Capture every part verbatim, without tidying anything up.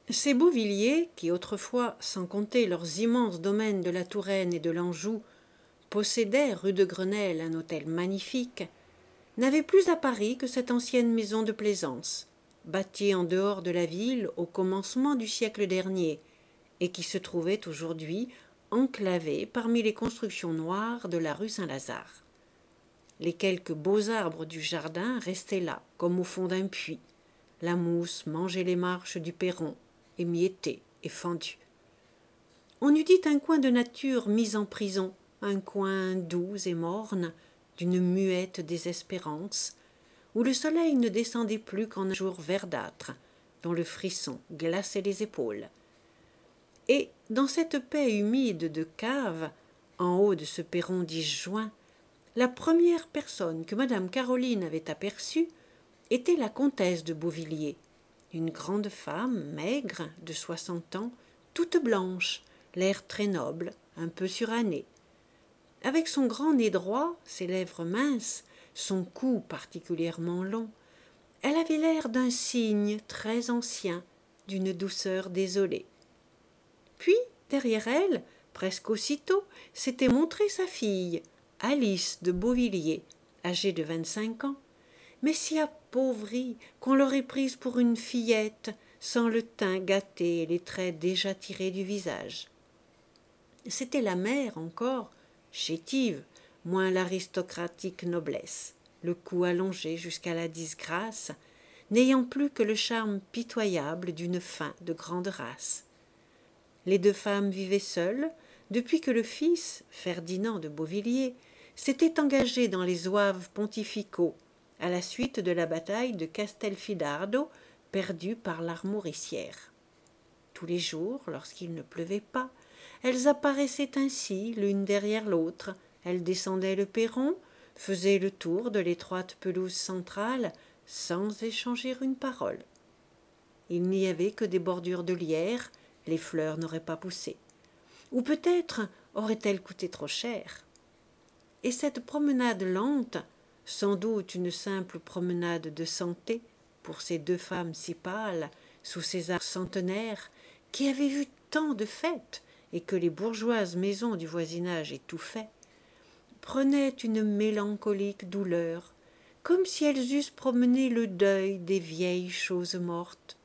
Ces Beauvilliers, qui autrefois, sans compter leurs immenses domaines de la Touraine et de l'Anjou, possédaient rue de Grenelle un hôtel magnifique, n'avaient plus à Paris que cette ancienne maison de plaisance, bâtie en dehors de la ville au commencement du siècle dernier, et qui se trouvait aujourd'hui enclavée parmi les constructions noires de la rue Saint-Lazare. Les quelques beaux arbres du jardin restaient là, comme au fond d'un puits. La mousse mangeait les marches du perron, émiettées et fendues. On eût dit un coin de nature mis en prison, un coin doux et morne, d'une muette désespérance, où le soleil ne descendait plus qu'en un jour verdâtre, dont le frisson glaçait les épaules. Et, dans cette paix humide de cave, en haut de ce perron disjoint, la première personne que madame Caroline avait aperçue était la comtesse de Beauvilliers, une grande femme maigre de soixante ans, toute blanche, l'air très noble, un peu suranné. Avec son grand nez droit, ses lèvres minces, son cou particulièrement long, elle avait l'air d'un cygne très ancien, d'une douceur désolée. Puis, derrière elle, presque aussitôt, s'était montrée sa fille, Alice de Beauvilliers, âgée de vingt-cinq ans, mais si appauvrie qu'on l'aurait prise pour une fillette, sans le teint gâté et les traits déjà tirés du visage. C'était la mère encore, chétive, moins l'aristocratique noblesse, le cou allongé jusqu'à la disgrâce, n'ayant plus que le charme pitoyable d'une fin de grande race. Les deux femmes vivaient seules depuis que le fils, Ferdinand de Beauvilliers, s'était engagé dans les zouaves pontificaux à la suite de la bataille de Castelfidardo perdue par l'armorissière. Tous les jours, lorsqu'il ne pleuvait pas, elles apparaissaient ainsi l'une derrière l'autre, elles descendaient le perron, faisaient le tour de l'étroite pelouse centrale sans échanger une parole. Il n'y avait que des bordures de lierre, les fleurs n'auraient pas poussé. Ou peut-être auraient-elles coûté trop cher. Et cette promenade lente, sans doute une simple promenade de santé pour ces deux femmes si pâles, sous ces arbres centenaires, qui avaient vu tant de fêtes et que les bourgeoises maisons du voisinage étouffaient, prenaient une mélancolique douleur, comme si elles eussent promené le deuil des vieilles choses mortes.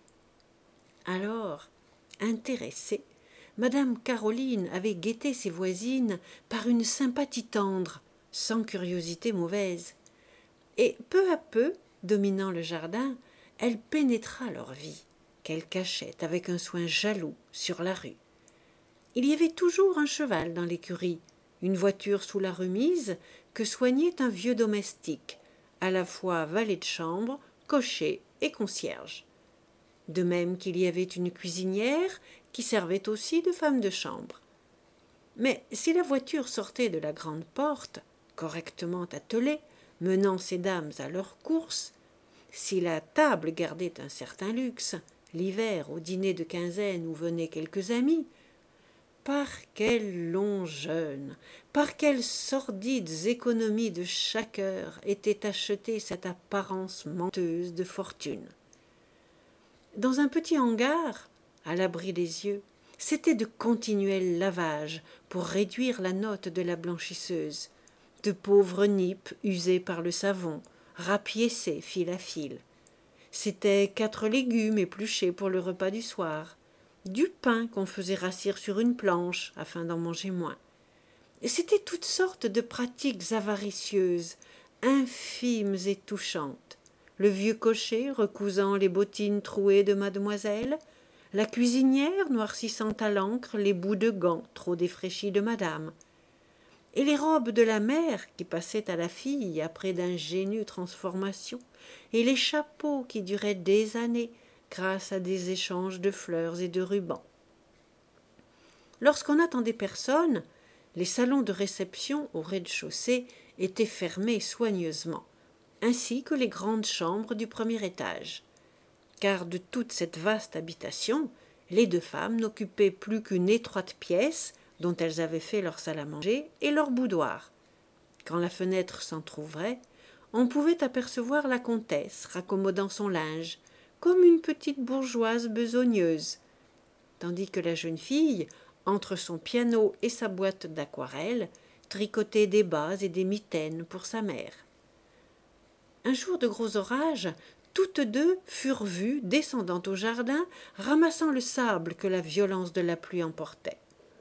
Alors, intéressée, madame Caroline avait guetté ses voisines par une sympathie tendre, sans curiosité mauvaise, et peu à peu, dominant le jardin, elle pénétra leur vie, qu'elle cachait avec un soin jaloux sur la rue. Il y avait toujours un cheval dans l'écurie, une voiture sous la remise que soignait un vieux domestique, à la fois valet de chambre, cocher et concierge. De même qu'il y avait une cuisinière qui servait aussi de femme de chambre. Mais si la voiture sortait de la grande porte, correctement attelée, menant ces dames à leurs courses, si la table gardait un certain luxe, l'hiver au dîner de quinzaine où venaient quelques amis, par quel long jeûne, par quelles sordides économies de chaque heure était achetée cette apparence menteuse de fortune. Dans un petit hangar, à l'abri des yeux, c'était de continuels lavages pour réduire la note de la blanchisseuse, de pauvres nippes usées par le savon, rapiécées fil à fil. C'étaient quatre légumes épluchés pour le repas du soir, du pain qu'on faisait rassir sur une planche afin d'en manger moins. Et c'étaient toutes sortes de pratiques avaricieuses, infimes et touchantes. Le vieux cocher recousant les bottines trouées de mademoiselle, la cuisinière noircissant à l'encre les bouts de gants trop défraîchis de madame, et les robes de la mère qui passaient à la fille après d'ingénues transformations, et les chapeaux qui duraient des années grâce à des échanges de fleurs et de rubans. Lorsqu'on n'attendait personne, les salons de réception au rez-de-chaussée étaient fermés soigneusement, ainsi que les grandes chambres du premier étage. Car de toute cette vaste habitation, les deux femmes n'occupaient plus qu'une étroite pièce dont elles avaient fait leur salle à manger et leur boudoir. Quand la fenêtre s'entr'ouvrait, on pouvait apercevoir la comtesse raccommodant son linge, comme une petite bourgeoise besogneuse, tandis que la jeune fille, entre son piano et sa boîte d'aquarelle, tricotait des bas et des mitaines pour sa mère. Un jour de gros orage, toutes deux furent vues descendant au jardin, ramassant le sable que la violence de la pluie emportait.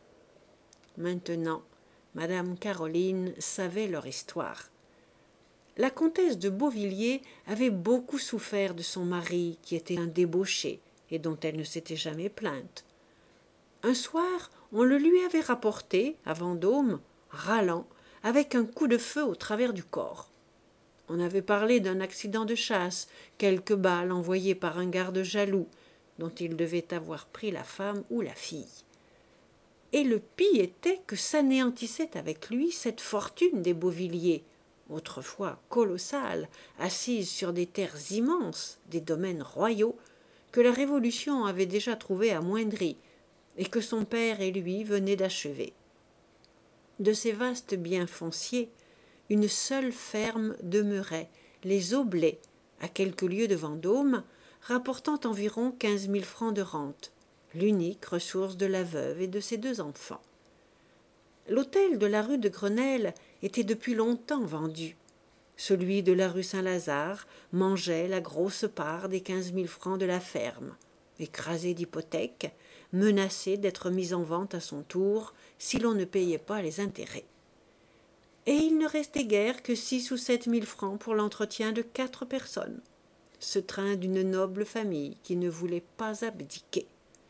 Maintenant, madame Caroline savait leur histoire. La comtesse de Beauvilliers avait beaucoup souffert de son mari, qui était un débauché, et dont elle ne s'était jamais plainte. Un soir, on le lui avait rapporté, à Vendôme, râlant, avec un coup de feu au travers du corps. On avait parlé d'un accident de chasse, quelques balles envoyées par un garde jaloux, dont il devait avoir pris la femme ou la fille. Et le pis était que s'anéantissait avec lui cette fortune des Beauvilliers, autrefois colossale, assise sur des terres immenses, des domaines royaux, que la Révolution avait déjà trouvés amoindris, et que son père et lui venaient d'achever. De ces vastes biens fonciers, une seule ferme demeurait, les Aublais, à quelques lieues de Vendôme, rapportant environ quinze mille francs de rente, l'unique ressource de la veuve et de ses deux enfants. L'hôtel de la rue de Grenelle était depuis longtemps vendu. Celui de la rue Saint-Lazare mangeait la grosse part des quinze mille francs de la ferme, écrasé d'hypothèques, menacé d'être mis en vente à son tour si l'on ne payait pas les intérêts. Et il ne restait guère que six ou sept mille francs pour l'entretien de quatre personnes, ce train d'une noble famille qui ne voulait pas abdiquer.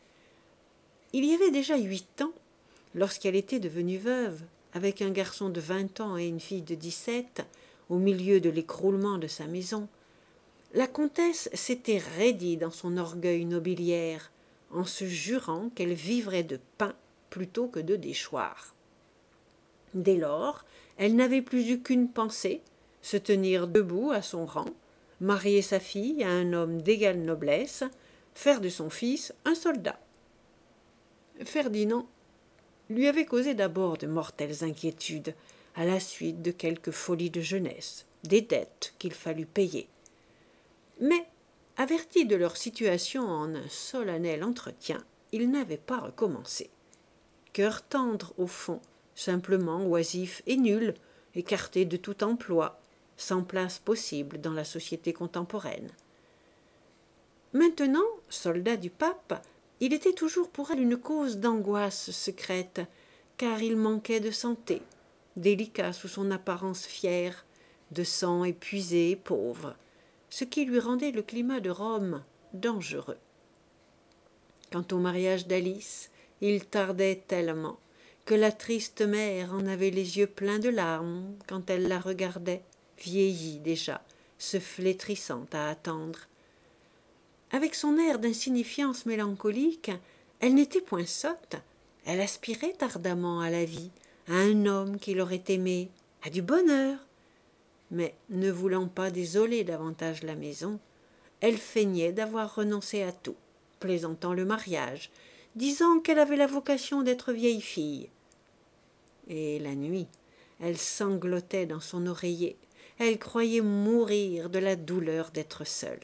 Il y avait déjà huit ans, lorsqu'elle était devenue veuve, avec un garçon de vingt ans et une fille de dix-sept, au milieu de l'écroulement de sa maison, la comtesse s'était raidie dans son orgueil nobiliaire, en se jurant qu'elle vivrait de pain plutôt que de déchoir. Dès lors, elle n'avait plus eu qu'une pensée, se tenir debout à son rang, marier sa fille à un homme d'égale noblesse, faire de son fils un soldat. Ferdinand lui avait causé d'abord de mortelles inquiétudes, à la suite de quelques folies de jeunesse, des dettes qu'il fallut payer. Mais, averti de leur situation en un solennel entretien, il n'avait pas recommencé. Cœur tendre au fond, simplement oisif et nul, écarté de tout emploi, sans place possible dans la société contemporaine. Maintenant, soldat du pape, il était toujours pour elle une cause d'angoisse secrète, car il manquait de santé, délicat sous son apparence fière, de sang épuisé et pauvre, ce qui lui rendait le climat de Rome dangereux. Quant au mariage d'Alice, il tardait tellement que la triste mère en avait les yeux pleins de larmes quand elle la regardait, vieillie déjà, se flétrissant à attendre. Avec son air d'insignifiance mélancolique, elle n'était point sotte, elle aspirait ardemment à la vie, à un homme qui l'aurait aimée, à du bonheur. Mais, ne voulant pas désoler davantage la maison, elle feignait d'avoir renoncé à tout, plaisantant le mariage, disant qu'elle avait la vocation d'être vieille fille. Et la nuit, elle sanglotait dans son oreiller, elle croyait mourir de la douleur d'être seule.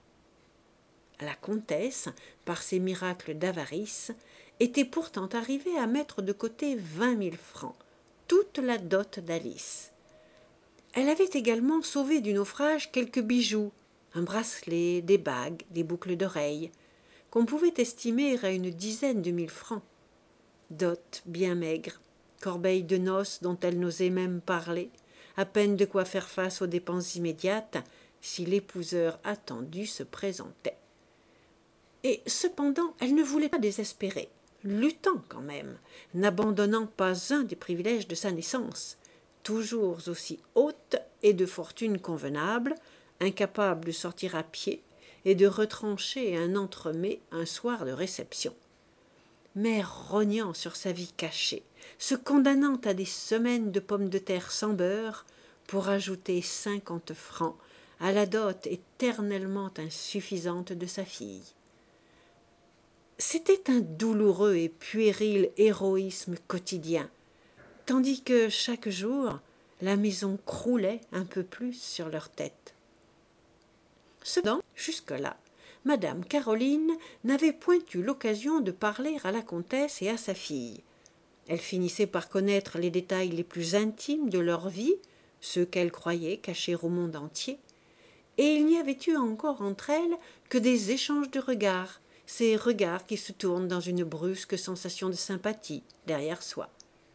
La comtesse, par ses miracles d'avarice, était pourtant arrivée à mettre de côté vingt mille francs, toute la dot d'Alice. Elle avait également sauvé du naufrage quelques bijoux, un bracelet, des bagues, des boucles d'oreilles, qu'on pouvait estimer à une dizaine de mille francs. Dot bien maigre, corbeille de noces dont elle n'osait même parler, à peine de quoi faire face aux dépenses immédiates si l'épouseur attendu se présentait. Et cependant, elle ne voulait pas désespérer, luttant quand même, n'abandonnant pas un des privilèges de sa naissance, toujours aussi haute et de fortune convenable, incapable de sortir à pied et de retrancher un entremets un soir de réception. Mais rognant sur sa vie cachée, se condamnant à des semaines de pommes de terre sans beurre pour ajouter cinquante francs à la dot éternellement insuffisante de sa fille. C'était un douloureux et puéril héroïsme quotidien, tandis que chaque jour, la maison croulait un peu plus sur leur tête. Cependant, jusque-là, madame Caroline n'avait point eu l'occasion de parler à la comtesse et à sa fille. Elle finissait par connaître les détails les plus intimes de leur vie, ceux qu'elle croyait cachés au monde entier, et il n'y avait eu encore entre elles que des échanges de regards, ces regards qui se tournent dans une brusque sensation de sympathie derrière soi.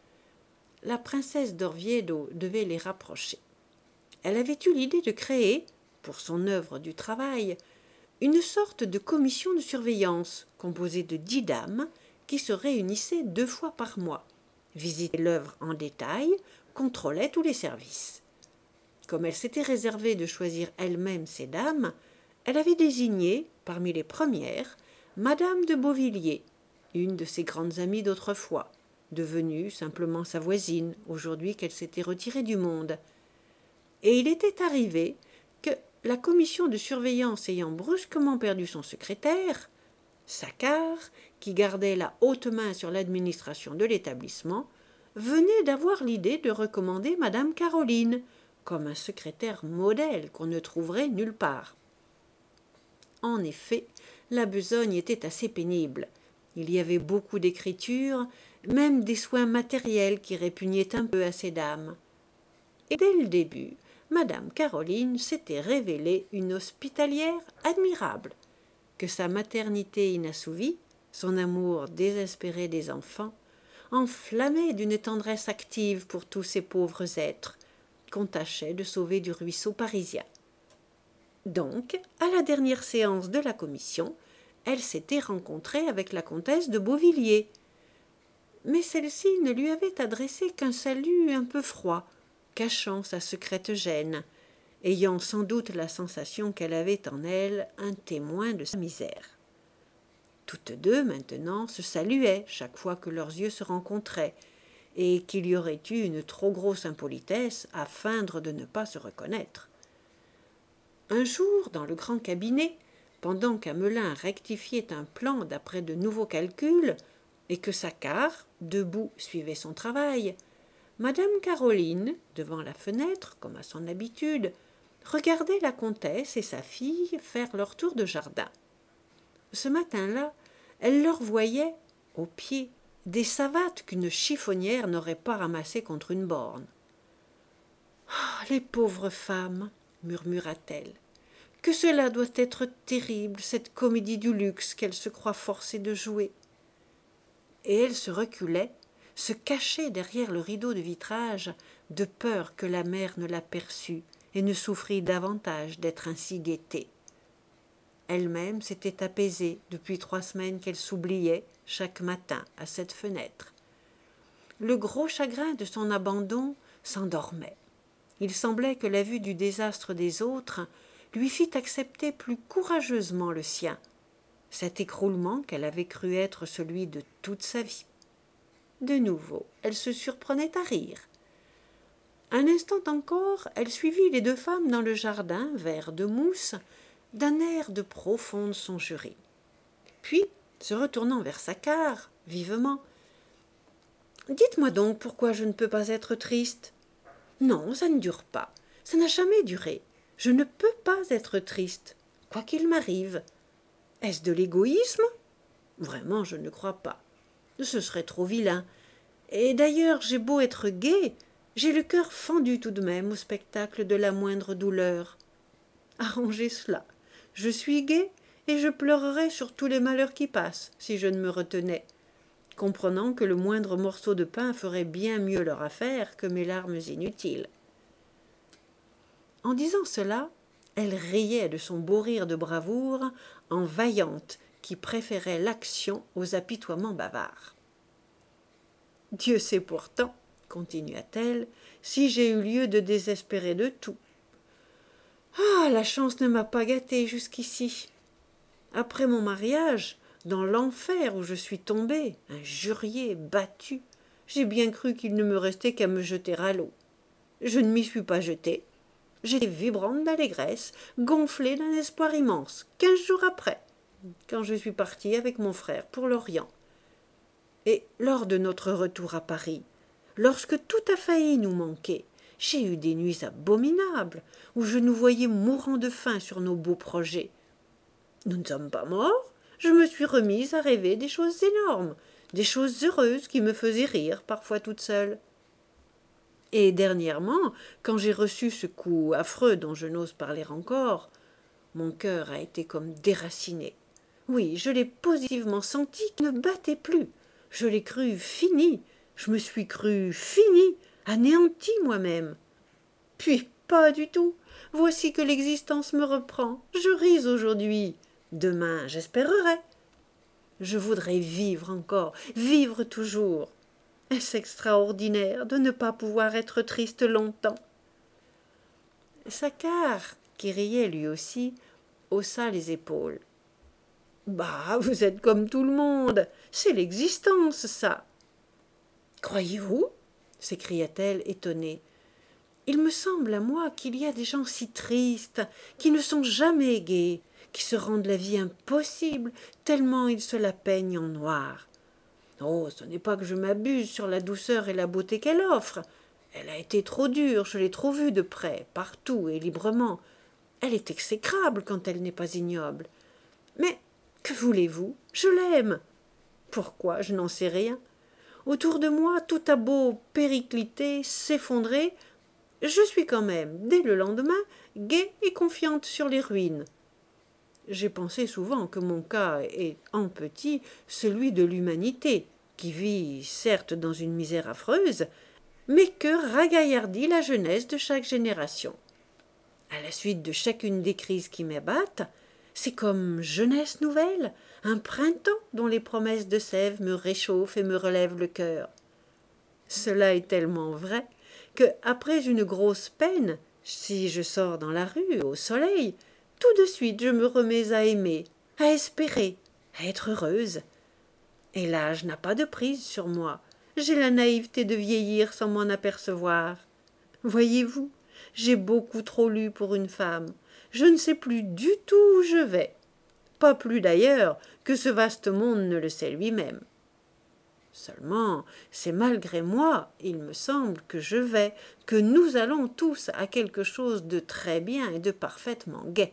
La princesse d'Orviedo devait les rapprocher. Elle avait eu l'idée de créer, pour son œuvre du travail, une sorte de commission de surveillance composée de dix dames qui se réunissaient deux fois par mois, visitaient l'œuvre en détail, contrôlaient tous les services. Comme elle s'était réservée de choisir elle-même ses dames, elle avait désigné, parmi les premières, madame de Beauvilliers, une de ses grandes amies d'autrefois, devenue simplement sa voisine, aujourd'hui qu'elle s'était retirée du monde. Et il était arrivé que, la commission de surveillance ayant brusquement perdu son secrétaire, Saccard, qui gardait la haute main sur l'administration de l'établissement, venait d'avoir l'idée de recommander madame Caroline comme un secrétaire modèle qu'on ne trouverait nulle part. En effet, la besogne était assez pénible. Il y avait beaucoup d'écriture, même des soins matériels qui répugnaient un peu à ces dames. Et dès le début, madame Caroline s'était révélée une hospitalière admirable, que sa maternité inassouvie, son amour désespéré des enfants, enflammaient d'une tendresse active pour tous ces pauvres êtres qu'on tâchait de sauver du ruisseau parisien. Donc, à la dernière séance de la commission, elle s'était rencontrée avec la comtesse de Beauvilliers. Mais celle-ci ne lui avait adressé qu'un salut un peu froid, cachant sa secrète gêne, ayant sans doute la sensation qu'elle avait en elle un témoin de sa misère. Toutes deux, maintenant, se saluaient chaque fois que leurs yeux se rencontraient, et qu'il y aurait eu une trop grosse impolitesse à feindre de ne pas se reconnaître. Un jour, dans le grand cabinet, pendant qu'Amelin rectifiait un plan d'après de nouveaux calculs, et que Saccard, debout, suivait son travail, madame Caroline, devant la fenêtre, comme à son habitude, regardait la comtesse et sa fille faire leur tour de jardin. Ce matin-là, elle leur voyait, aux pieds, des savates qu'une chiffonnière n'aurait pas ramassées contre une borne. « Ah, les pauvres femmes !» murmura-t-elle. « Que cela doit être terrible, cette comédie du luxe qu'elles se croient forcées de jouer !» Et elle se reculait, se cachait derrière le rideau de vitrage, de peur que la mère ne l'aperçût et ne souffrît davantage d'être ainsi guettée. Elle-même s'était apaisée depuis trois semaines qu'elle s'oubliait chaque matin à cette fenêtre. Le gros chagrin de son abandon s'endormait. Il semblait que la vue du désastre des autres lui fît accepter plus courageusement le sien, cet écroulement qu'elle avait cru être celui de toute sa vie. De nouveau, elle se surprenait à rire. Un instant encore, elle suivit les deux femmes dans le jardin, vert de mousse, d'un air de profonde songerie. Puis, se retournant vers Saccard, vivement, « Dites-moi donc pourquoi je ne peux pas être triste. »« Non, ça ne dure pas. Ça n'a jamais duré. Je ne peux pas être triste, quoi qu'il m'arrive. Est-ce de l'égoïsme ? Vraiment, je ne crois pas. Ce serait trop vilain. Et d'ailleurs, j'ai beau être gai, j'ai le cœur fendu tout de même au spectacle de la moindre douleur. Arrangez cela. Je suis gai et je pleurerais sur tous les malheurs qui passent, si je ne me retenais, comprenant que le moindre morceau de pain ferait bien mieux leur affaire que mes larmes inutiles. » En disant cela, elle riait de son beau rire de bravoure en vaillante qui préférait l'action aux apitoiements bavards. « Dieu sait pourtant, continua-t-elle, si j'ai eu lieu de désespérer de tout. Ah, la chance ne m'a pas gâtée jusqu'ici. Après mon mariage, dans l'enfer où je suis tombée, injuriée, battue, j'ai bien cru qu'il ne me restait qu'à me jeter à l'eau. Je ne m'y suis pas jetée. J'étais vibrante d'allégresse, gonflée d'un espoir immense, quinze jours après, quand je suis partie avec mon frère pour l'Orient. Et lors de notre retour à Paris, lorsque tout a failli nous manquer, j'ai eu des nuits abominables, où je nous voyais mourant de faim sur nos beaux projets. Nous ne sommes pas morts. Je me suis remise à rêver des choses énormes, des choses heureuses qui me faisaient rire, parfois toute seule. Et dernièrement, quand j'ai reçu ce coup affreux dont je n'ose parler encore, mon cœur a été comme déraciné. Oui, je l'ai positivement senti qu'il ne battait plus. Je l'ai cru fini. Je me suis cru fini, anéanti moi-même. Puis pas du tout. Voici que l'existence me reprend. Je ris aujourd'hui. Demain, j'espérerai. Je voudrais vivre encore, vivre toujours. Est-ce extraordinaire de ne pas pouvoir être triste longtemps? Saccard, qui riait lui aussi, haussa les épaules. Bah, vous êtes comme tout le monde. C'est l'existence, ça. Croyez-vous? S'écria-t-elle étonnée. Il me semble à moi qu'il y a des gens si tristes, qui ne sont jamais gais, qui se rendent la vie impossible, tellement ils se la peignent en noir. Oh, ce n'est pas que je m'abuse sur la douceur et la beauté qu'elle offre. Elle a été trop dure, je l'ai trop vue de près, partout et librement. Elle est exécrable quand elle n'est pas ignoble. Mais que voulez-vous? Je l'aime. Pourquoi? Je n'en sais rien. Autour de moi, tout a beau péricliter, s'effondrer, je suis quand même, dès le lendemain, gaie et confiante sur les ruines. J'ai pensé souvent que mon cas est, en petit, celui de l'humanité, qui vit, certes, dans une misère affreuse, mais que ragaillardit la jeunesse de chaque génération. À la suite de chacune des crises qui m'abattent, c'est comme jeunesse nouvelle, un printemps dont les promesses de sève me réchauffent et me relèvent le cœur. Cela est tellement vrai que, après une grosse peine, si je sors dans la rue, au soleil, tout de suite je me remets à aimer, à espérer, à être heureuse. Et l'âge n'a pas de prise sur moi. J'ai la naïveté de vieillir sans m'en apercevoir. Voyez-vous, j'ai beaucoup trop lu pour une femme. Je ne sais plus du tout où je vais. Pas plus d'ailleurs que ce vaste monde ne le sait lui-même. Seulement, c'est malgré moi, il me semble, que je vais, que nous allons tous à quelque chose de très bien et de parfaitement gai.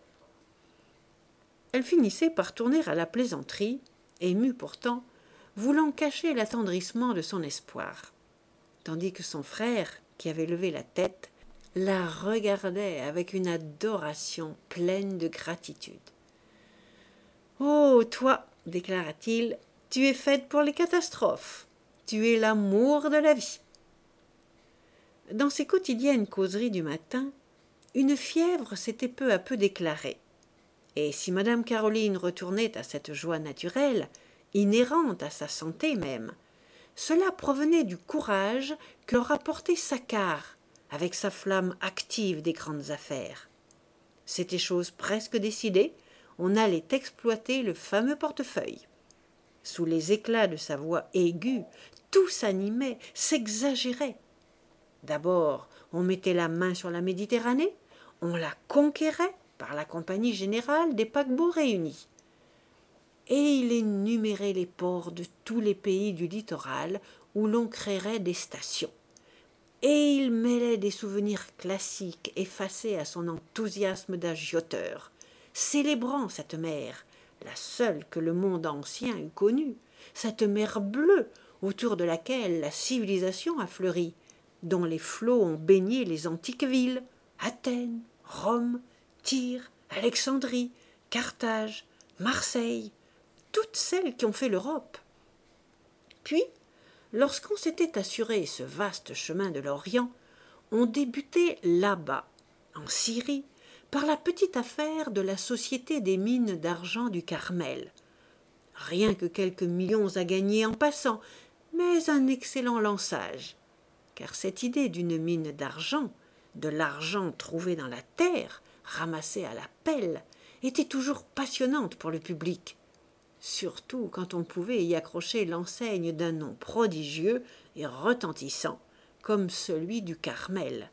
Elle finissait par tourner à la plaisanterie, émue pourtant, voulant cacher l'attendrissement de son espoir, tandis que son frère, qui avait levé la tête, la regardait avec une adoration pleine de gratitude. « Oh, toi, déclara-t-il, tu es faite pour les catastrophes. Tu es l'amour de la vie. » Dans ces quotidiennes causeries du matin, une fièvre s'était peu à peu déclarée. Et si madame Caroline retournait à cette joie naturelle, inhérente à sa santé même, cela provenait du courage que leur apportait Saccard, avec sa flamme active des grandes affaires. C'était chose presque décidée, on allait exploiter le fameux portefeuille. Sous les éclats de sa voix aiguë, tout s'animait, s'exagérait. D'abord, on mettait la main sur la Méditerranée, on la conquérait par la Compagnie générale des paquebots réunis. Et il énumérait les ports de tous les pays du littoral où l'on créerait des stations. Et il mêlait des souvenirs classiques effacés à son enthousiasme d'agioteur, célébrant cette mer, la seule que le monde ancien eût connue, cette mer bleue autour de laquelle la civilisation a fleuri, dont les flots ont baigné les antiques villes, Athènes, Rome, Tyr, Alexandrie, Carthage, Marseille, toutes celles qui ont fait l'Europe. Puis, lorsqu'on s'était assuré ce vaste chemin de l'Orient, on débutait là-bas, en Syrie, par la petite affaire de la Société des mines d'argent du Carmel. Rien que quelques millions à gagner en passant, mais un excellent lançage. Car cette idée d'une mine d'argent, de l'argent trouvé dans la terre, ramassé à la pelle, était toujours passionnante pour le public, surtout quand on pouvait y accrocher l'enseigne d'un nom prodigieux et retentissant, comme celui du Carmel.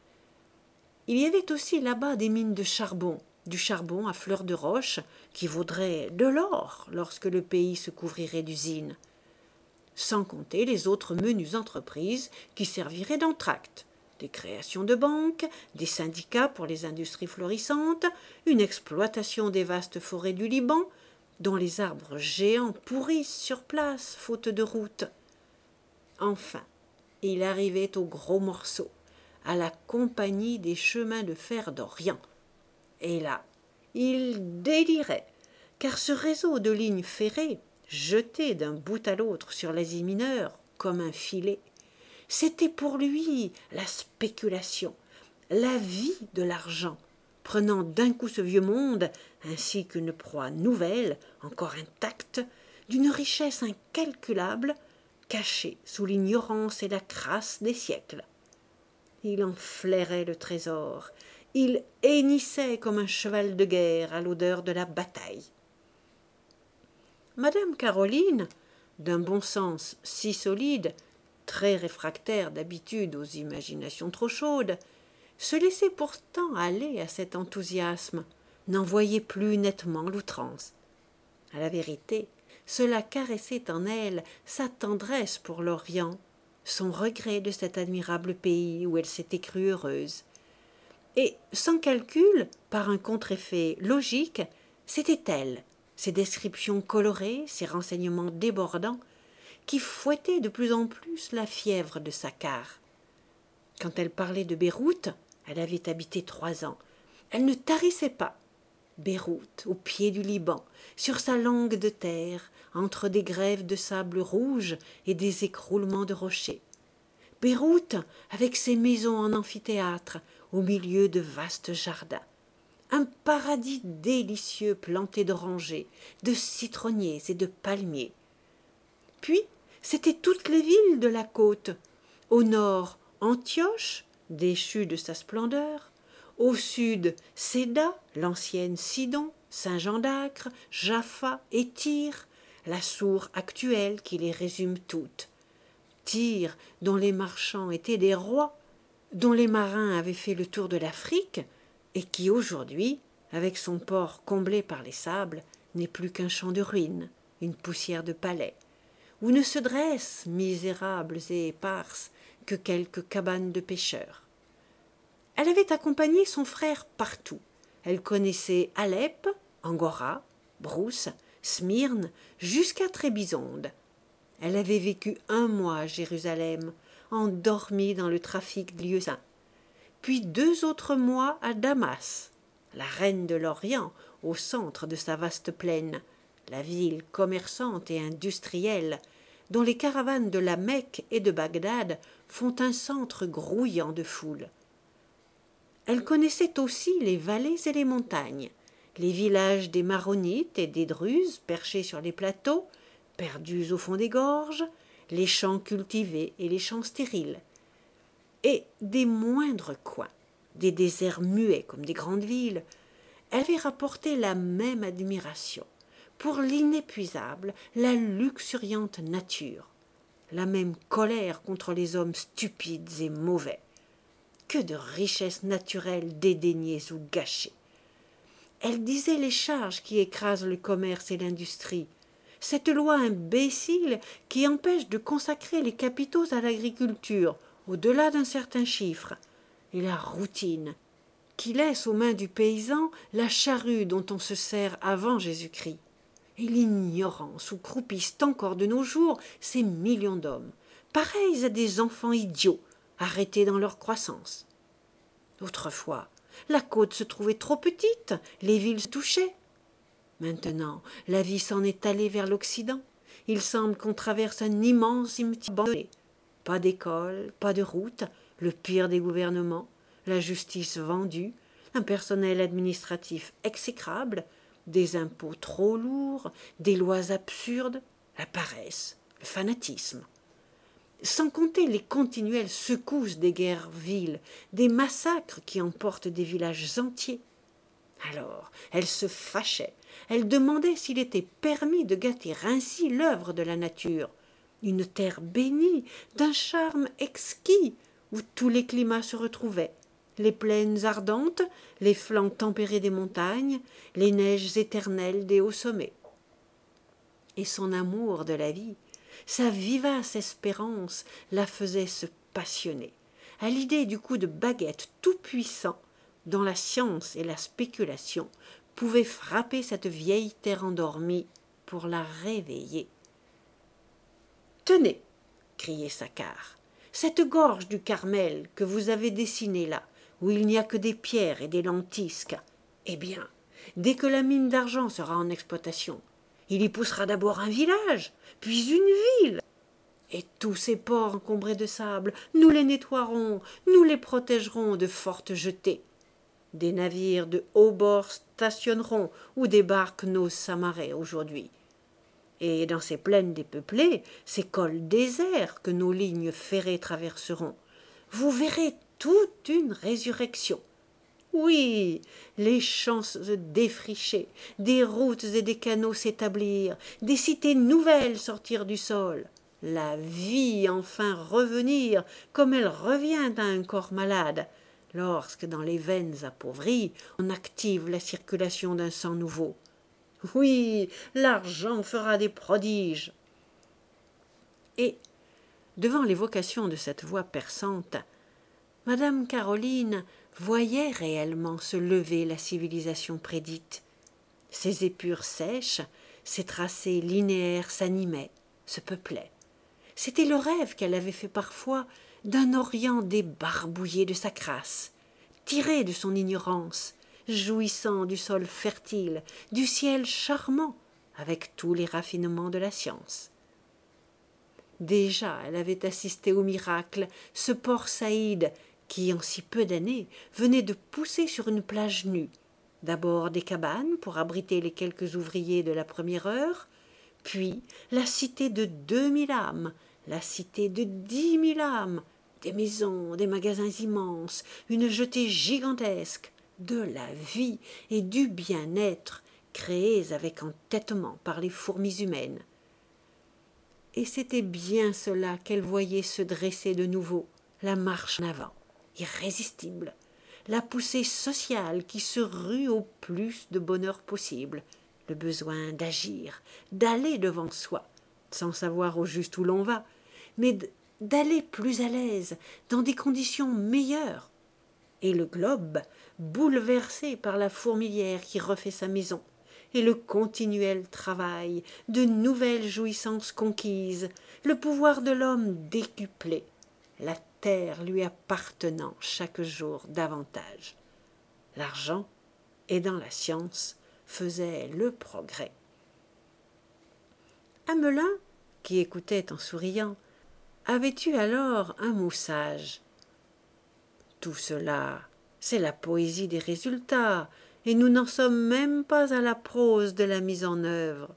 Il y avait aussi là-bas des mines de charbon, du charbon à fleur de roche, qui vaudrait de l'or lorsque le pays se couvrirait d'usines, sans compter les autres menues entreprises qui serviraient d'entracte, des créations de banques, des syndicats pour les industries florissantes, une exploitation des vastes forêts du Liban, dont les arbres géants pourrissent sur place, faute de route. Enfin, il arrivait au gros morceau, à la compagnie des chemins de fer d'Orient. Et là, il délirait, car ce réseau de lignes ferrées, jeté d'un bout à l'autre sur l'Asie mineure comme un filet, c'était pour lui la spéculation, la vie de l'argent, prenant d'un coup ce vieux monde, ainsi qu'une proie nouvelle, encore intacte, d'une richesse incalculable, cachée sous l'ignorance et la crasse des siècles. Il en flairait le trésor, il hennissait comme un cheval de guerre à l'odeur de la bataille. Madame Caroline, d'un bon sens si solide, très réfractaire d'habitude aux imaginations trop chaudes, se laissait pourtant aller à cet enthousiasme, n'en voyait plus nettement l'outrance. À la vérité, cela caressait en elle sa tendresse pour l'Orient, son regret de cet admirable pays où elle s'était crue heureuse. Et, sans calcul, par un contre-effet logique, c'était elle, ses descriptions colorées, ses renseignements débordants, qui fouettaient de plus en plus la fièvre de Saccard. Quand elle parlait de Beyrouth, elle avait habité trois ans, elle ne tarissait pas. Beyrouth, au pied du Liban, sur sa langue de terre, entre des grèves de sable rouge et des écroulements de rochers. Beyrouth, avec ses maisons en amphithéâtre, au milieu de vastes jardins. Un paradis délicieux planté d'orangers, de citronniers et de palmiers. Puis, c'étaient toutes les villes de la côte. Au nord, Antioche, déchue de sa splendeur. Au sud, Céda, l'ancienne Sidon, Saint-Jean d'Acre, Jaffa et Tyr, la Sour actuelle qui les résume toutes. Tyr, dont les marchands étaient des rois, dont les marins avaient fait le tour de l'Afrique, et qui aujourd'hui, avec son port comblé par les sables, n'est plus qu'un champ de ruines, une poussière de palais, où ne se dressent, misérables et éparses, que quelques cabanes de pêcheurs. Elle avait accompagné son frère partout. Elle connaissait Alep, Angora, Brousse, Smyrne, jusqu'à Trébizonde. Elle avait vécu un mois à Jérusalem, endormie dans le trafic de lieux saints, puis deux autres mois à Damas, la reine de l'Orient, au centre de sa vaste plaine, la ville commerçante et industrielle, dont les caravanes de la Mecque et de Bagdad font un centre grouillant de foule. Elle connaissait aussi les vallées et les montagnes, les villages des Maronites et des Druzes perchés sur les plateaux, perdus au fond des gorges, les champs cultivés et les champs stériles, et des moindres coins, des déserts muets comme des grandes villes. Elle avait rapporté la même admiration pour l'inépuisable, la luxuriante nature, la même colère contre les hommes stupides et mauvais. Que de richesses naturelles dédaignées ou gâchées. Elle disait les charges qui écrasent le commerce et l'industrie, cette loi imbécile qui empêche de consacrer les capitaux à l'agriculture au-delà d'un certain chiffre, et la routine qui laisse aux mains du paysan la charrue dont on se sert avant Jésus-Christ, et l'ignorance où croupissent encore de nos jours ces millions d'hommes, pareils à des enfants idiots, arrêtés dans leur croissance. Autrefois, la côte se trouvait trop petite, les villes se touchaient. Maintenant, la vie s'en est allée vers l'Occident. Il semble qu'on traverse un immense cimetière abandonné. Pas d'école, pas de route, le pire des gouvernements, la justice vendue, un personnel administratif exécrable, des impôts trop lourds, des lois absurdes, la paresse, le fanatisme. Sans compter les continuelles secousses des guerres viles, des massacres qui emportent des villages entiers. Alors, elle se fâchait, elle demandait s'il était permis de gâter ainsi l'œuvre de la nature, une terre bénie, d'un charme exquis, où tous les climats se retrouvaient, les plaines ardentes, les flancs tempérés des montagnes, les neiges éternelles des hauts sommets. Et son amour de la vie, sa vivace espérance la faisait se passionner. à l'idée du coup de baguette tout-puissant dont la science et la spéculation pouvaient frapper cette vieille terre endormie pour la réveiller. « Tenez !» criait Saccard, « cette gorge du Carmel que vous avez dessinée là, où il n'y a que des pierres et des lentisques, eh bien, dès que la mine d'argent sera en exploitation, il y poussera d'abord un village, puis une ville. Et tous ces ports encombrés de sable, nous les nettoierons, nous les protégerons de fortes jetées. Des navires de haut bord stationneront où débarquent nos samarais aujourd'hui. Et dans ces plaines dépeuplées, ces cols déserts que nos lignes ferrées traverseront, vous verrez toute une résurrection. Oui, les champs se défricher, des routes et des canaux s'établir, des cités nouvelles sortir du sol, la vie enfin revenir comme elle revient à un corps malade, lorsque dans les veines appauvries on active la circulation d'un sang nouveau. Oui, l'argent fera des prodiges. Et, devant l'évocation de cette voix perçante, Madame Caroline voyait réellement se lever la civilisation prédite. Ses épures sèches, ses tracés linéaires s'animaient, se peuplaient. C'était le rêve qu'elle avait fait parfois d'un Orient débarbouillé de sa crasse, tiré de son ignorance, jouissant du sol fertile, du ciel charmant, avec tous les raffinements de la science. Déjà elle avait assisté au miracle, ce port Saïd, qui, en si peu d'années, venait de pousser sur une plage nue, d'abord des cabanes pour abriter les quelques ouvriers de la première heure, puis la cité de deux mille âmes, la cité de dix mille âmes, des maisons, des magasins immenses, une jetée gigantesque, de la vie et du bien-être créés avec entêtement par les fourmis humaines. Et c'était bien cela qu'elle voyait se dresser de nouveau, la marche en avant, irrésistible, la poussée sociale qui se rue au plus de bonheur possible, le besoin d'agir, d'aller devant soi, sans savoir au juste où l'on va, mais d'aller plus à l'aise, dans des conditions meilleures. Et le globe, bouleversé par la fourmilière qui refait sa maison, et le continuel travail, de nouvelles jouissances conquises, le pouvoir de l'homme décuplé, la terre lui appartenant chaque jour davantage. L'argent, aidant la science, faisait le progrès. Amelin, qui écoutait en souriant, avait eu alors un mot sage. Tout cela, c'est la poésie des résultats, et nous n'en sommes même pas à la prose de la mise en œuvre.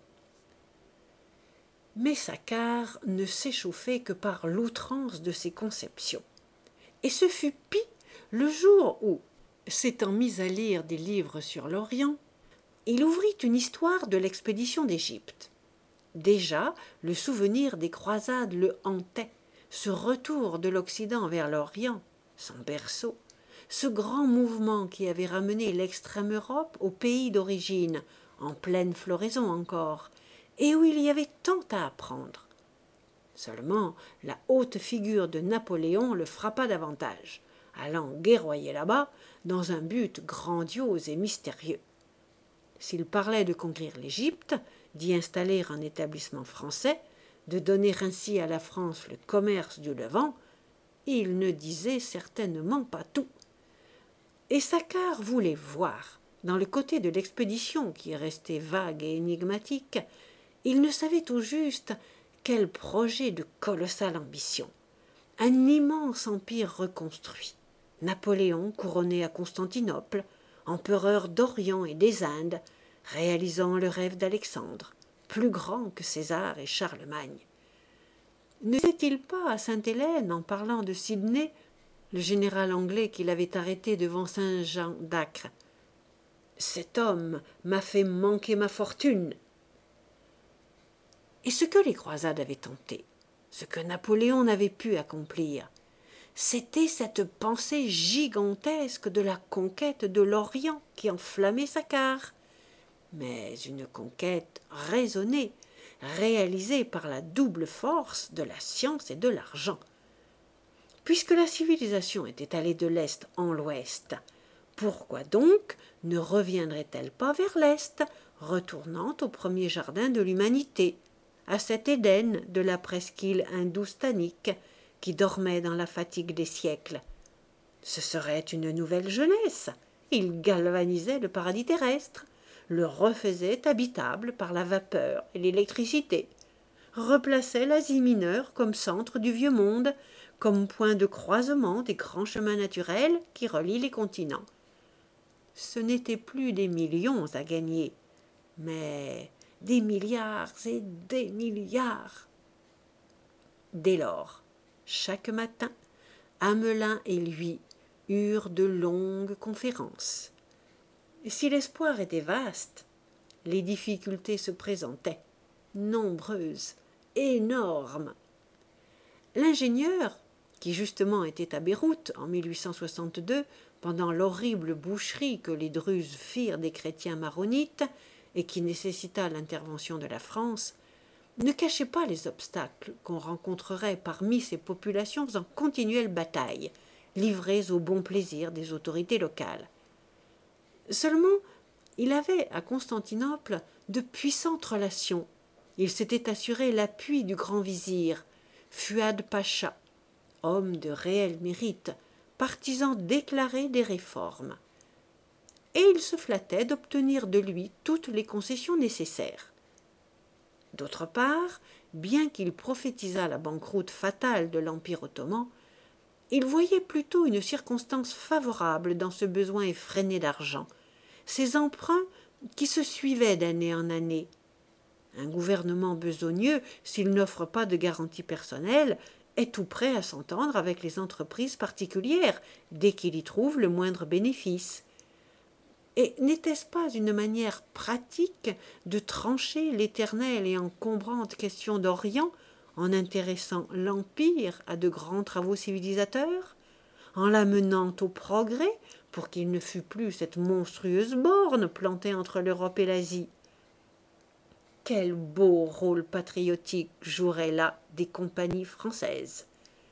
Mais Saccard ne s'échauffait que par l'outrance de ses conceptions. Et ce fut pis le jour où, s'étant mis à lire des livres sur l'Orient, il ouvrit une histoire de l'expédition d'Égypte. Déjà, le souvenir des croisades le hantait, ce retour de l'Occident vers l'Orient, son berceau, ce grand mouvement qui avait ramené l'extrême Europe au pays d'origine, en pleine floraison encore, et où il y avait tant à apprendre. Seulement, la haute figure de Napoléon le frappa davantage, allant guerroyer là-bas dans un but grandiose et mystérieux. S'il parlait de conquérir l'Égypte, d'y installer un établissement français, de donner ainsi à la France le commerce du Levant, il ne disait certainement pas tout. Et Saccard voulait voir, dans le côté de l'expédition qui restait vague et énigmatique, il ne savait au juste quel projet de colossale ambition. Un immense empire reconstruit, Napoléon couronné à Constantinople, empereur d'Orient et des Indes, réalisant le rêve d'Alexandre, plus grand que César et Charlemagne. Ne sait-il pas à Sainte-Hélène, en parlant de Sidney, le général anglais qu'il avait arrêté devant Saint-Jean d'Acre, « Cet homme m'a fait manquer ma fortune ». Et ce que les croisades avaient tenté, ce que Napoléon n'avait pu accomplir, c'était cette pensée gigantesque de la conquête de l'Orient qui enflammait Saccard, mais une conquête raisonnée, réalisée par la double force de la science et de l'argent. Puisque la civilisation était allée de l'Est en l'Ouest, pourquoi donc ne reviendrait-elle pas vers l'Est, retournant au premier jardin de l'humanité, à cet Éden de la presqu'île hindoustanique qui dormait dans la fatigue des siècles? Ce serait une nouvelle jeunesse. Il galvanisait le paradis terrestre, le refaisait habitable par la vapeur et l'électricité, replaçait l'Asie mineure comme centre du vieux monde, comme point de croisement des grands chemins naturels qui relient les continents. Ce n'étaient plus des millions à gagner, mais des milliards et des milliards. Dès lors, chaque matin, Hamelin et lui eurent de longues conférences. Et si l'espoir était vaste, les difficultés se présentaient, nombreuses, énormes. L'ingénieur, qui justement était à Beyrouth en mille huit cent soixante-deux, pendant l'horrible boucherie que les Druzes firent des chrétiens maronites et qui nécessita l'intervention de la France, ne cachait pas les obstacles qu'on rencontrerait parmi ces populations en continuelle bataille, livrées au bon plaisir des autorités locales. Seulement, il avait à Constantinople de puissantes relations. Il s'était assuré l'appui du grand vizir, Fuad Pacha, homme de réel mérite, partisan déclaré des réformes. Et il se flattait d'obtenir de lui toutes les concessions nécessaires. D'autre part, bien qu'il prophétisât la banqueroute fatale de l'Empire ottoman, il voyait plutôt une circonstance favorable dans ce besoin effréné d'argent, ces emprunts qui se suivaient d'année en année. Un gouvernement besogneux, s'il n'offre pas de garantie personnelle, est tout prêt à s'entendre avec les entreprises particulières dès qu'il y trouve le moindre bénéfice. Et n'était-ce pas une manière pratique de trancher l'éternelle et encombrante question d'Orient en intéressant l'Empire à de grands travaux civilisateurs, en l'amenant au progrès pour qu'il ne fût plus cette monstrueuse borne plantée entre l'Europe et l'Asie? Quel beau rôle patriotique joueraient là des compagnies françaises.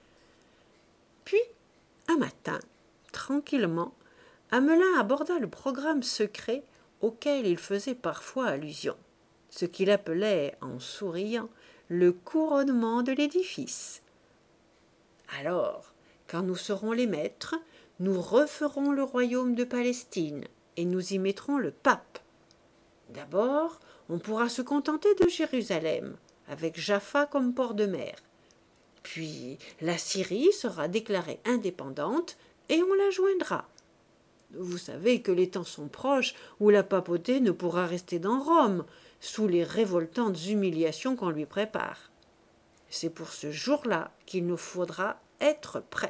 Puis, un matin, tranquillement, Hamelin aborda le programme secret auquel il faisait parfois allusion, ce qu'il appelait, en souriant, le couronnement de l'édifice. Alors, quand nous serons les maîtres, nous referons le royaume de Palestine et nous y mettrons le pape. D'abord, on pourra se contenter de Jérusalem, avec Jaffa comme port de mer. Puis la Syrie sera déclarée indépendante et on la joindra. Vous savez que les temps sont proches où la papauté ne pourra rester dans Rome, sous les révoltantes humiliations qu'on lui prépare. C'est pour ce jour-là qu'il nous faudra être prêts.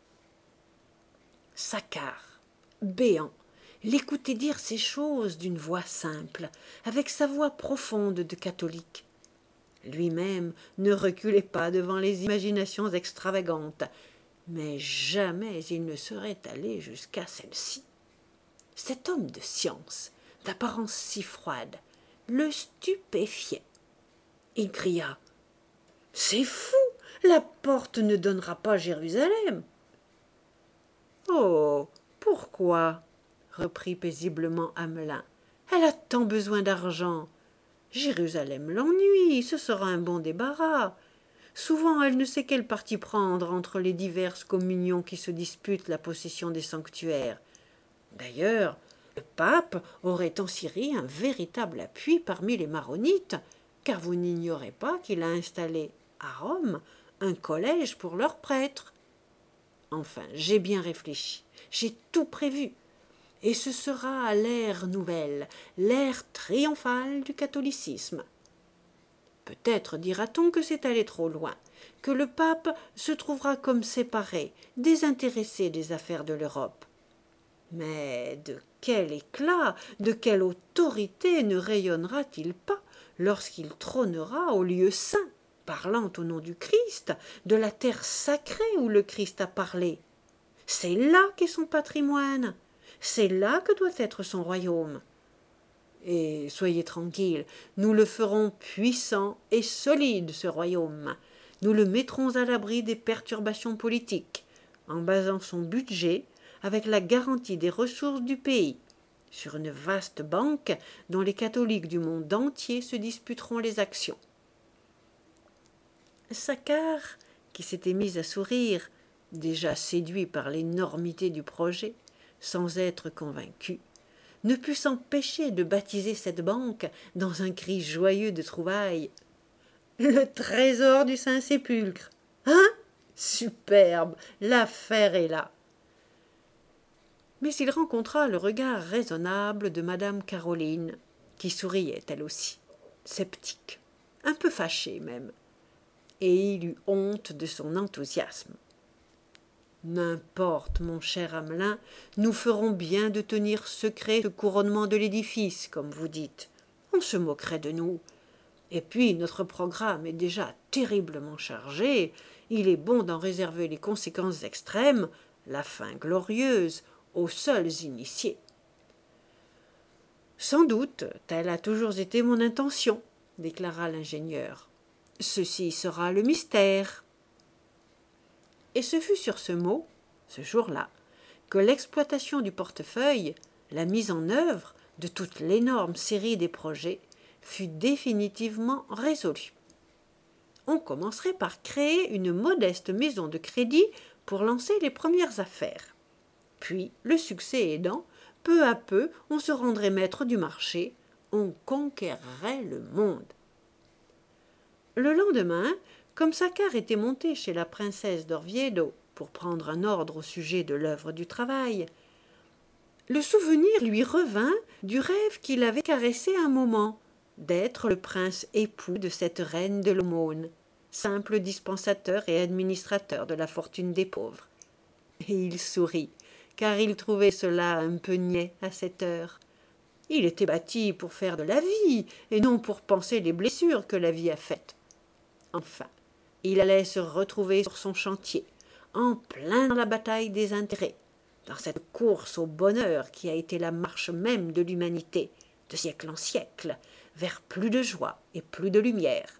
Saccard, béant, l'écoutait dire ces choses d'une voix simple, avec sa voix profonde de catholique. Lui-même ne reculait pas devant les imaginations extravagantes, mais jamais il ne serait allé jusqu'à celle-ci. Cet homme de science, d'apparence si froide, le stupéfiait. Il cria « C'est fou, la porte ne donnera pas Jérusalem !»« Oh, pourquoi ?» reprit paisiblement Hamelin. « Elle a tant besoin d'argent. Jérusalem l'ennuie, ce sera un bon débarras. Souvent, elle ne sait quel parti prendre entre les diverses communions qui se disputent la possession des sanctuaires. D'ailleurs, le pape aurait en Syrie un véritable appui parmi les maronites, car vous n'ignorez pas qu'il a installé à Rome un collège pour leurs prêtres. Enfin, j'ai bien réfléchi, j'ai tout prévu. Et ce sera l'ère nouvelle, l'ère triomphale du catholicisme. Peut-être dira-t-on que c'est allé trop loin, que le pape se trouvera comme séparé, désintéressé des affaires de l'Europe. Mais de quel éclat, de quelle autorité ne rayonnera-t-il pas lorsqu'il trônera au lieu saint, parlant au nom du Christ, de la terre sacrée où le Christ a parlé? C'est là qu'est son patrimoine. C'est là que doit être son royaume. Et soyez tranquilles, nous le ferons puissant et solide, ce royaume. Nous le mettrons à l'abri des perturbations politiques. en basant son budget avec la garantie des ressources du pays, sur une vaste banque dont les catholiques du monde entier se disputeront les actions. Saccard, qui s'était mis à sourire, déjà séduit par l'énormité du projet, sans être convaincu, ne put s'empêcher de baptiser cette banque dans un cri joyeux de trouvailles. « Le trésor du Saint-Sépulcre ! Hein ? Superbe ! L'affaire est là !» Mais il rencontra le regard raisonnable de madame Caroline, qui souriait elle aussi, sceptique, un peu fâchée même, et il eut honte de son enthousiasme. « N'importe, mon cher Hamelin, nous ferons bien de tenir secret ce couronnement de l'édifice, comme vous dites. On se moquerait de nous. Et puis, notre programme est déjà terriblement chargé. Il est bon d'en réserver les conséquences extrêmes, la fin glorieuse, aux seuls initiés. »« Sans doute, telle a toujours été mon intention, » déclara l'ingénieur. « Ceci sera le mystère. » Et ce fut sur ce mot, ce jour-là, que l'exploitation du portefeuille, la mise en œuvre de toute l'énorme série des projets, fut définitivement résolue. On commencerait par créer une modeste maison de crédit pour lancer les premières affaires. Puis, le succès aidant, peu à peu, on se rendrait maître du marché, on conquerrait le monde. Le lendemain, comme Saccard était monté chez la princesse d'Orviedo pour prendre un ordre au sujet de l'œuvre du travail, le souvenir lui revint du rêve qu'il avait caressé un moment, d'être le prince époux de cette reine de l'aumône, simple dispensateur et administrateur de la fortune des pauvres. Et il sourit, car il trouvait cela un peu niais à cette heure. Il était bâti pour faire de la vie, et non pour panser les blessures que la vie a faites. Enfin, il allait se retrouver sur son chantier, en plein dans la bataille des intérêts, dans cette course au bonheur qui a été la marche même de l'humanité, de siècle en siècle, vers plus de joie et plus de lumière.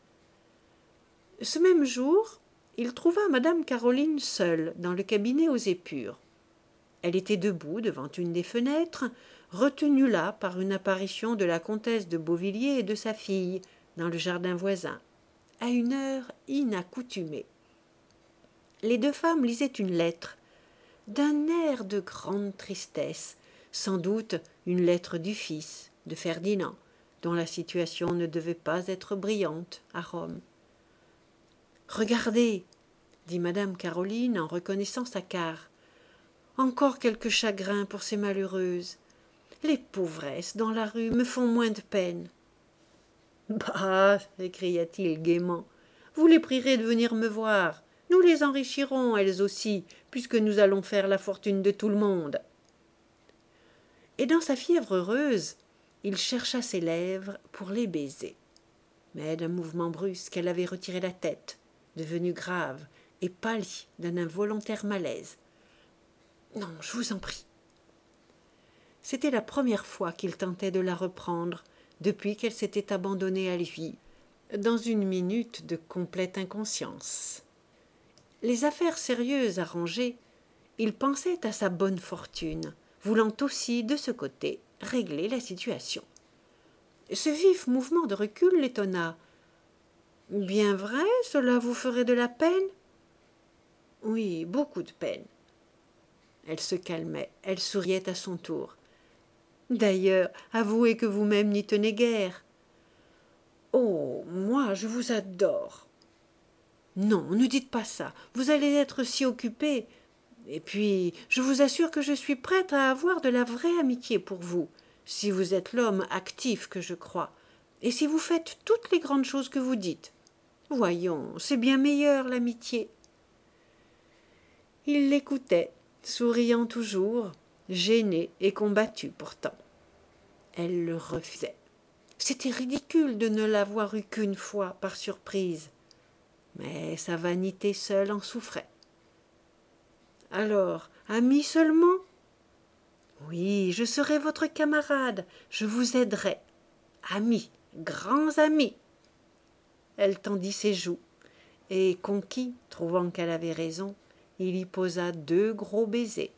Ce même jour, il trouva madame Caroline seule dans le cabinet aux épures. Elle était debout devant une des fenêtres, retenue là par une apparition de la comtesse de Beauvilliers et de sa fille, dans le jardin voisin, à une heure inaccoutumée. Les deux femmes lisaient une lettre, d'un air de grande tristesse, sans doute une lettre du fils, de Ferdinand, dont la situation ne devait pas être brillante à Rome. « Regardez, » dit madame Caroline en reconnaissant Saccard, « encore quelques chagrins pour ces malheureuses. Les pauvresses dans la rue me font moins de peine. »« Bah !» s'écria-t-il gaiement, « vous les prierez de venir me voir. Nous les enrichirons, elles aussi, puisque nous allons faire la fortune de tout le monde. » Et dans sa fièvre heureuse, il chercha ses lèvres pour les baiser. Mais d'un mouvement brusque, elle avait retiré la tête, devenue grave et pâlie d'un involontaire malaise. « Non, je vous en prie. » C'était la première fois qu'il tentait de la reprendre depuis qu'elle s'était abandonnée à lui, dans une minute de complète inconscience. Les affaires sérieuses arrangées, il pensait à sa bonne fortune, voulant aussi, de ce côté, régler la situation. Ce vif mouvement de recul l'étonna. « Bien vrai, cela vous ferait de la peine ?»« Oui, beaucoup de peine. » Elle se calmait, elle souriait à son tour. « D'ailleurs, avouez que vous-même n'y tenez guère. »« Oh, moi, je vous adore. »« Non, ne dites pas ça, vous allez être si occupé. Et puis, je vous assure que je suis prête à avoir de la vraie amitié pour vous, si vous êtes l'homme actif que je crois, et si vous faites toutes les grandes choses que vous dites. Voyons, c'est bien meilleur, l'amitié. » Il l'écoutait, souriant toujours, gêné et combattu pourtant. Elle le refusait. C'était ridicule de ne l'avoir eu qu'une fois par surprise. Mais sa vanité seule en souffrait. « Alors, ami seulement ? » ?»« Oui, je serai votre camarade, je vous aiderai. Amis, grands amis. » Elle tendit ses joues, et conquis, trouvant qu'elle avait raison, il y posa deux gros baisers.